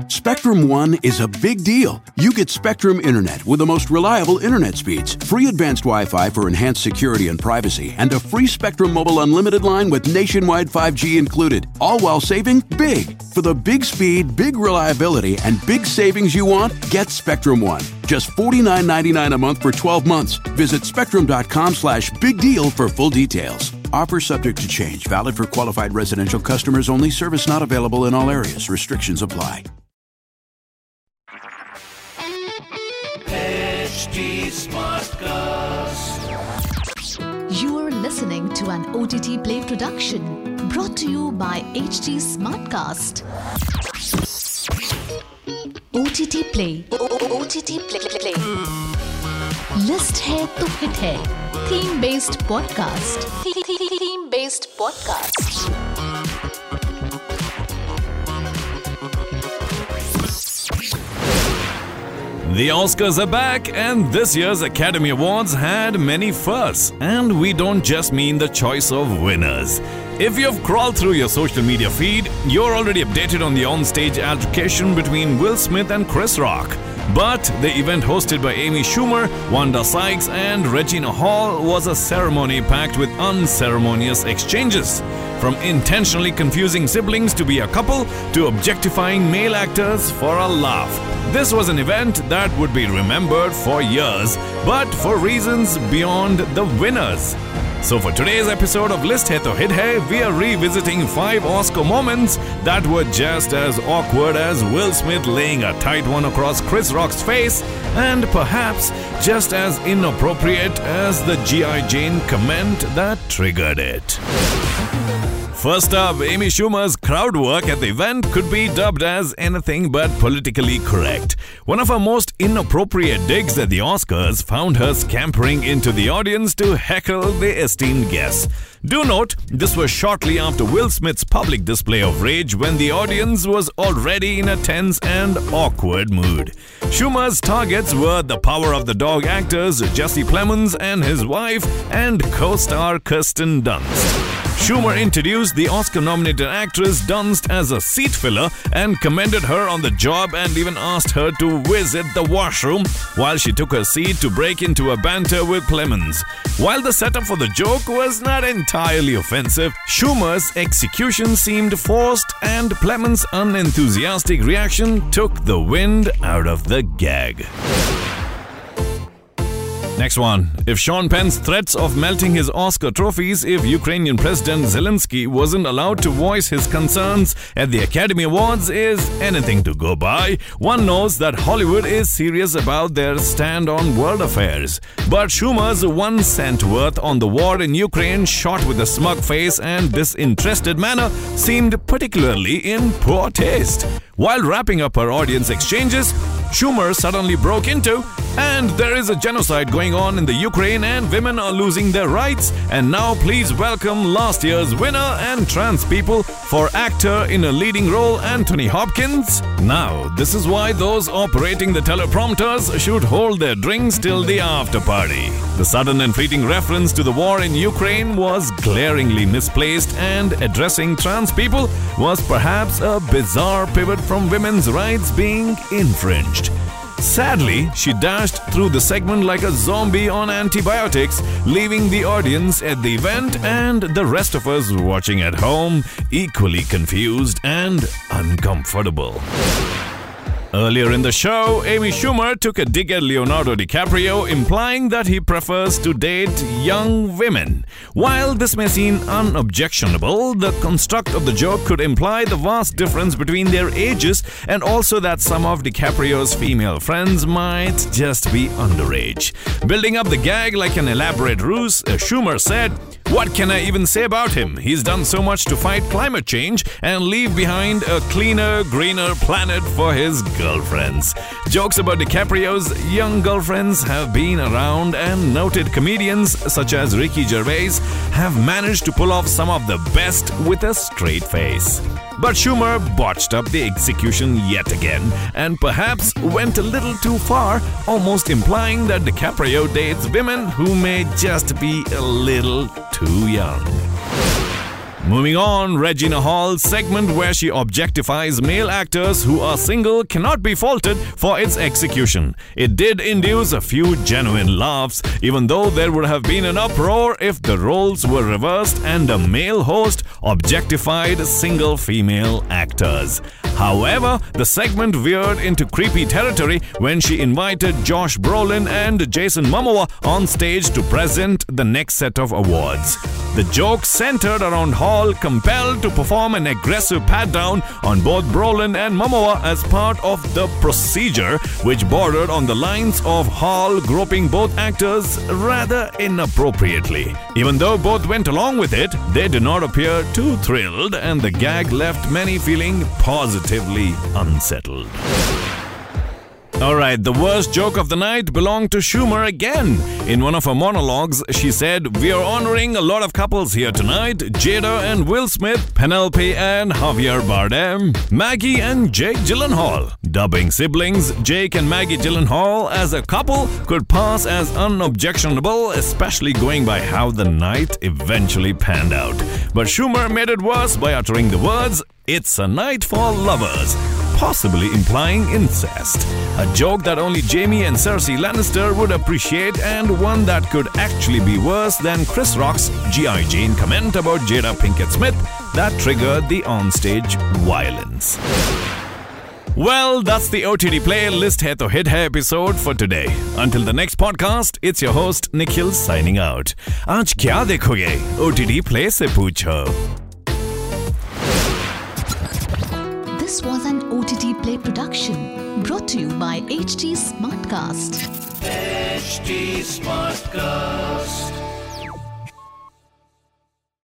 Spectrum One is a big deal. You get Spectrum Internet with the most reliable internet speeds, free advanced Wi-Fi for enhanced security and privacy, and a free Spectrum Mobile Unlimited line with nationwide 5G included, all while saving big. For the big speed, big reliability, and big savings you want, get Spectrum One. Just $49.99 a month for 12 months. Visit spectrum.com/big deal for full details. Offer subject to change. Valid for qualified residential customers only. Service not available in all areas. Restrictions apply. HT Smartcast. You're listening to an OTT Play production brought to you by HT Smartcast. OTT Play. OTT Play. List है तो hit है. Theme based podcast. Theme based podcast. The Oscars are back, and this year's Academy Awards had many firsts. And we don't just mean the choice of winners. If you've crawled through your social media feed, you're already updated on the onstage altercation between Will Smith and Chris Rock. But the event hosted by Amy Schumer, Wanda Sykes, and Regina Hall was a ceremony packed with unceremonious exchanges. From intentionally confusing siblings to be a couple, to objectifying male actors for a laugh. This was an event that would be remembered for years, but for reasons beyond the winners. So for today's episode of List Hai To Hit Hai, we are revisiting 5 Oscar moments that were just as awkward as Will Smith laying a tight one across Chris Rock's face, and perhaps just as inappropriate as the G.I. Jane comment that triggered it. First up, Amy Schumer's crowd work at the event could be dubbed as anything but politically correct. One of her most inappropriate digs at the Oscars found her scampering into the audience to heckle the esteemed guests. Do note, this was shortly after Will Smith's public display of rage when the audience was already in a tense and awkward mood. Schumer's targets were the Power of the Dog actors Jesse Plemons and his wife and co-star Kirsten Dunst. Schumer introduced the Oscar-nominated actress Dunst as a seat filler and commended her on the job and even asked her to visit the washroom while she took her seat to break into a banter with Plemons. While the setup for the joke was not entirely offensive, Schumer's execution seemed forced and Plemons' unenthusiastic reaction took the wind out of the gag. Next one. If Sean Penn's threats of melting his Oscar trophies if Ukrainian President Zelensky wasn't allowed to voice his concerns at the Academy Awards is anything to go by, one knows that Hollywood is serious about their stand on world affairs. But Schumer's 1 cent worth on the war in Ukraine, shot with a smug face and disinterested manner, seemed particularly in poor taste. While wrapping up her audience exchanges, Schumer suddenly broke into, and there is a genocide going on in the Ukraine and women are losing their rights, and now please welcome last year's winner and trans people for actor in a leading role Anthony Hopkins. Now, this is why those operating the teleprompters should hold their drinks till the after party. The sudden and fleeting reference to the war in Ukraine was glaringly misplaced, and addressing trans people was perhaps a bizarre pivot from women's rights being infringed. Sadly, she dashed through the segment like a zombie on antibiotics, leaving the audience at the event and the rest of us watching at home equally confused and uncomfortable. Earlier in the show, Amy Schumer took a dig at Leonardo DiCaprio, implying that he prefers to date young women. While this may seem unobjectionable, the construct of the joke could imply the vast difference between their ages and also that some of DiCaprio's female friends might just be underage. Building up the gag like an elaborate ruse, Schumer said, "What can I even say about him? He's done so much to fight climate change and leave behind a cleaner, greener planet for his girlfriends." Jokes about DiCaprio's young girlfriends have been around, and noted comedians such as Ricky Gervais have managed to pull off some of the best with a straight face. But Schumer botched up the execution yet again, and perhaps went a little too far, almost implying that DiCaprio dates women who may just be a little too young. Moving on, Regina Hall's segment where she objectifies male actors who are single cannot be faulted for its execution. It did induce a few genuine laughs, even though there would have been an uproar if the roles were reversed and a male host objectified single female actors. However, the segment veered into creepy territory when she invited Josh Brolin and Jason Momoa on stage to present the next set of awards. The joke centered around Hall compelled to perform an aggressive pat-down on both Brolin and Momoa as part of the procedure, which bordered on the lines of Hall groping both actors rather inappropriately. Even though both went along with it, they did not appear too thrilled, and the gag left many feeling positively unsettled. Alright, the worst joke of the night belonged to Schumer again. In one of her monologues, she said, "We are honoring a lot of couples here tonight. Jada and Will Smith, Penelope and Javier Bardem, Maggie and Jake Gyllenhaal." Dubbing siblings Jake and Maggie Gyllenhaal as a couple could pass as unobjectionable, especially going by how the night eventually panned out. But Schumer made it worse by uttering the words, "It's a night for lovers," possibly implying incest. A joke that only Jamie and Cersei Lannister would appreciate, and one that could actually be worse than Chris Rock's G.I. Jane comment about Jada Pinkett Smith that triggered the onstage violence. Well, that's the OTT Play List Hai To Hit Hai episode for today. Until the next podcast, it's your host Nikhil signing out. Aaj kya dekhoge? OTT Play se poocho. This was an OTT Play production brought to you by HT Smartcast. HT Smartcast.